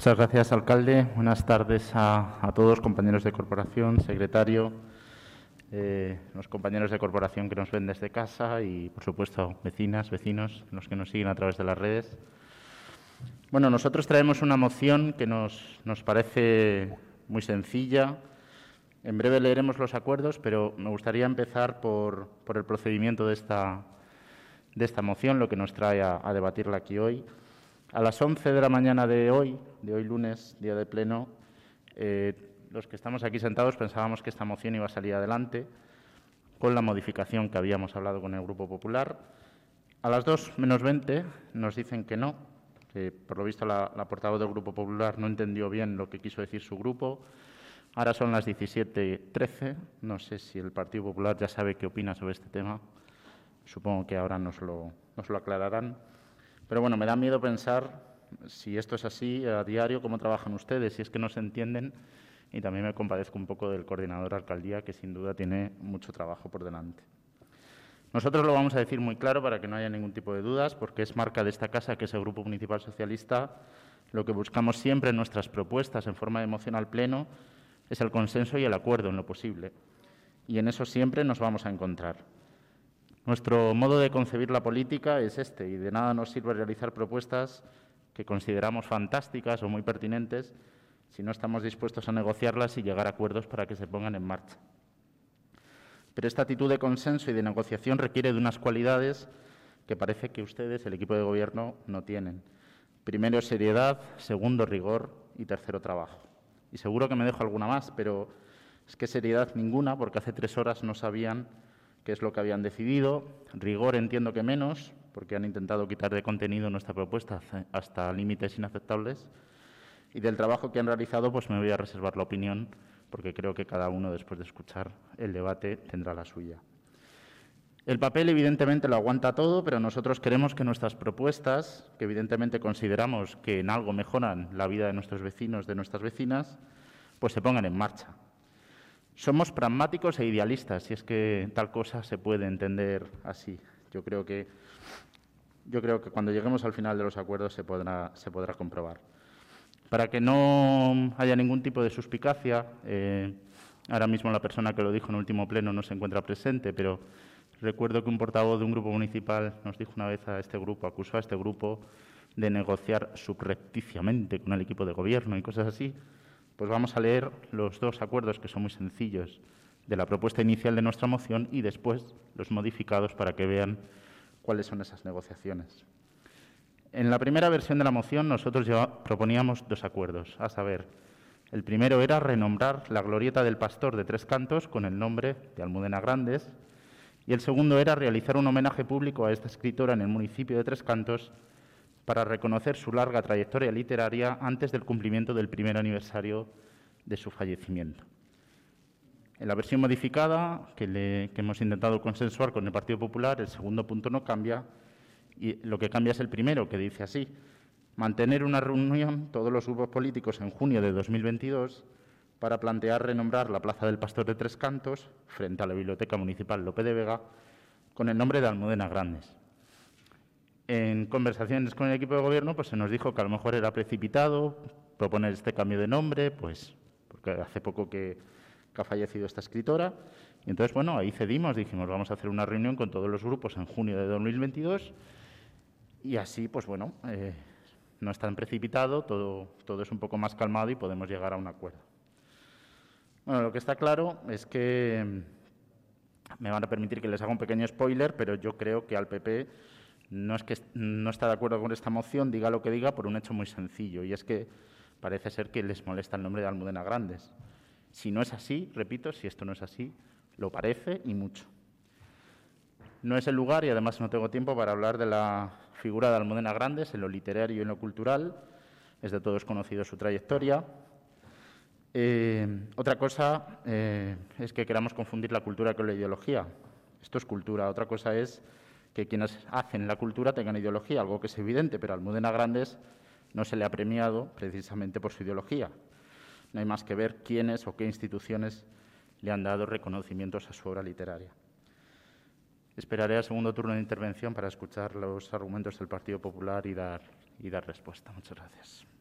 Muchas gracias, alcalde. Buenas tardes a todos, compañeros de corporación, secretario, los compañeros de corporación que nos ven desde casa y, por supuesto, vecinas, vecinos, los que nos siguen a través de las redes. Bueno, nosotros traemos una moción que nos parece muy sencilla. En breve leeremos los acuerdos, pero me gustaría empezar por el procedimiento de esta moción, lo que nos trae a debatirla aquí hoy. A las 11 de la mañana de hoy lunes, día de pleno, los que estamos aquí sentados pensábamos que esta moción iba a salir adelante con la modificación que habíamos hablado con el Grupo Popular. A las 2 menos 20 nos dicen que no, que por lo visto la portavoz del Grupo Popular no entendió bien lo que quiso decir su grupo. Ahora son las 17:13, no sé si el Partido Popular ya sabe qué opina sobre este tema. Supongo que ahora nos lo aclararán. Pero bueno, me da miedo pensar si esto es así a diario, cómo trabajan ustedes, si es que no se entienden. Y también me compadezco un poco del coordinador de alcaldía, que sin duda tiene mucho trabajo por delante. Nosotros lo vamos a decir muy claro para que no haya ningún tipo de dudas, porque es marca de esta casa, que es el Grupo Municipal Socialista. Lo que buscamos siempre en nuestras propuestas en forma de moción al Pleno es el consenso y el acuerdo en lo posible. Y en eso siempre nos vamos a encontrar. Nuestro modo de concebir la política es este, y de nada nos sirve realizar propuestas que consideramos fantásticas o muy pertinentes si no estamos dispuestos a negociarlas y llegar a acuerdos para que se pongan en marcha. Pero esta actitud de consenso y de negociación requiere de unas cualidades que parece que ustedes, el equipo de gobierno, no tienen. Primero, seriedad; segundo, rigor; y tercero, trabajo. Y seguro que me dejo alguna más, pero es que seriedad ninguna, porque hace 3 horas no sabían qué es lo que habían decidido. Rigor entiendo que menos, porque han intentado quitar de contenido nuestra propuesta hasta límites inaceptables. Y del trabajo que han realizado, pues me voy a reservar la opinión, porque creo que cada uno, después de escuchar el debate, tendrá la suya. El papel, evidentemente, lo aguanta todo, pero nosotros queremos que nuestras propuestas, que evidentemente consideramos que en algo mejoran la vida de nuestros vecinos, de nuestras vecinas, pues se pongan en marcha. Somos pragmáticos e idealistas, si es que tal cosa se puede entender así. Yo creo que cuando lleguemos al final de los acuerdos se podrá comprobar. Para que no haya ningún tipo de suspicacia, ahora mismo la persona que lo dijo en el último pleno no se encuentra presente, pero recuerdo que un portavoz de un grupo municipal nos dijo una vez a este grupo, acusó a este grupo de negociar subrepticiamente con el equipo de gobierno y cosas así. Pues vamos a leer los 2 acuerdos, que son muy sencillos, de la propuesta inicial de nuestra moción y después los modificados para que vean cuáles son esas negociaciones. En la primera versión de la moción nosotros ya proponíamos 2 acuerdos, a saber, el primero era renombrar la glorieta del Pastor de Tres Cantos con el nombre de Almudena Grandes, y el segundo era realizar un homenaje público a esta escritora en el municipio de Tres Cantos para reconocer su larga trayectoria literaria antes del cumplimiento del 1er aniversario de su fallecimiento. En la versión modificada, que hemos intentado consensuar con el Partido Popular, el segundo punto no cambia, y lo que cambia es el primero, que dice así: mantener una reunión todos los grupos políticos en junio de 2022 para plantear renombrar la Plaza del Pastor de Tres Cantos, frente a la Biblioteca Municipal Lope de Vega, con el nombre de Almudena Grandes. En conversaciones con el equipo de gobierno, pues se nos dijo que a lo mejor era precipitado proponer este cambio de nombre, pues porque hace poco que ha fallecido esta escritora. Y entonces, bueno, ahí cedimos, dijimos, vamos a hacer una reunión con todos los grupos en junio de 2022 y así, pues bueno, no es tan precipitado, todo es un poco más calmado y podemos llegar a un acuerdo. Bueno, lo que está claro es que me van a permitir que les haga un pequeño spoiler, pero yo creo que al PP no es que no está de acuerdo con esta moción, diga lo que diga, por un hecho muy sencillo, y es que parece ser que les molesta el nombre de Almudena Grandes. Si no es así, repito, si esto no es así, lo parece y mucho. No es el lugar, y además no tengo tiempo para hablar de la figura de Almudena Grandes en lo literario y en lo cultural. Es de todos conocido su trayectoria. Otra cosa es que queramos confundir la cultura con la ideología. Esto es cultura. Otra cosa es que quienes hacen la cultura tengan ideología, algo que es evidente, pero a Almudena Grandes no se le ha premiado precisamente por su ideología. No hay más que ver quiénes o qué instituciones le han dado reconocimientos a su obra literaria. Esperaré al segundo turno de intervención para escuchar los argumentos del Partido Popular y dar respuesta. Muchas gracias.